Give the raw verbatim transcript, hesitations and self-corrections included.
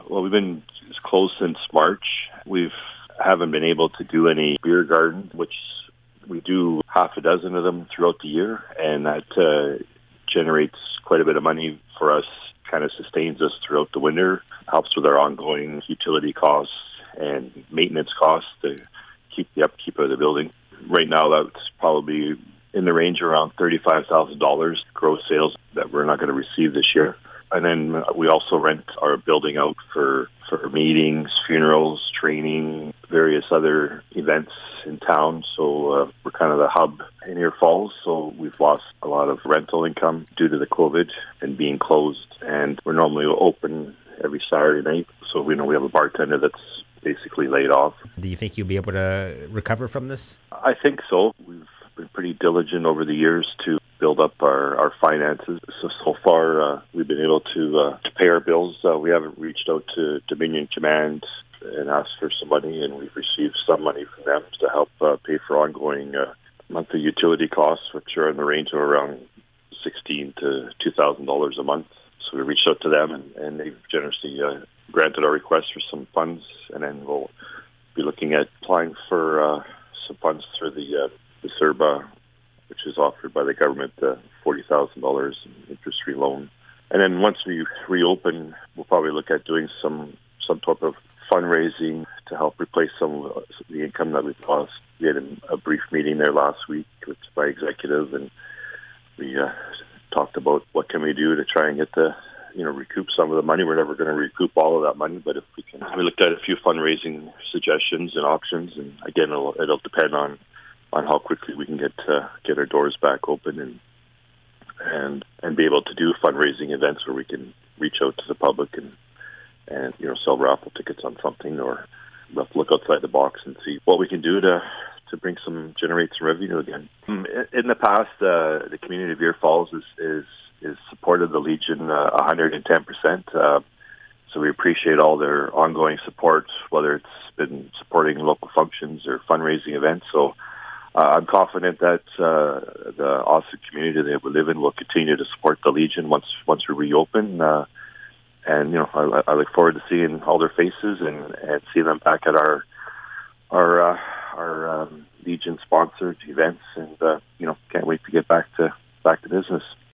Well, we've been closed since March. We haven't been able to do any beer garden, which we do half a dozen of them throughout the year, and that uh, generates quite a bit of money for us, kind of sustains us throughout the winter, helps with our ongoing utility costs and maintenance costs to keep the upkeep of the building. Right now, that's probably in the range around thirty-five thousand dollars gross sales that we're not going to receive this year. And then we also rent our building out for, for meetings, funerals, training, various other events in town. So uh, we're kind of the hub in Ear Falls. So we've lost a lot of rental income due to the COVID and being closed. And we're normally open every Saturday night. So we know we have a bartender that's basically laid off. Do you think you'll be able to recover from this? I think so. We've been pretty diligent over the years to build up our, our finances. So, so far, uh, we've been able to, uh, to pay our bills. Uh, we haven't reached out to Dominion Command and asked for some money, and we've received some money from them to help uh, pay for ongoing uh, monthly utility costs, which are in the range of around sixteen to two thousand dollars a month. So we reached out to them, and, and they've generously uh, granted our request for some funds, and then we'll be looking at applying for uh, some funds through the, uh, the C E R B A, which is offered by the government, uh, forty thousand dollars interest-free loan. And then once we reopen, we'll probably look at doing some some type of fundraising to help replace some of the income that we've lost. We had a brief meeting there last week with my executive, and we uh, talked about what can we do to try and get the, you know, recoup some of the money. We're never going to recoup all of that money, but if we can, we looked at a few fundraising suggestions and options, and again, it'll, it'll depend on on how quickly we can get uh, get our doors back open and and and be able to do fundraising events where we can reach out to the public and and you know sell raffle tickets on something, or we'll have to look outside the box and see what we can do to to bring some generate some revenue again. In the past, uh, the community of Ear Falls is is, is supported the Legion uh, one hundred ten percent. Uh, so we appreciate all their ongoing support, whether it's been supporting local functions or fundraising events. So. Uh, I'm confident that uh, the Osage community that we live in will continue to support the Legion once once we reopen. Uh, and you know, I, I look forward to seeing all their faces and, and see them back at our our uh, our um, Legion sponsored events. And uh, you know, can't wait to get back to back to business.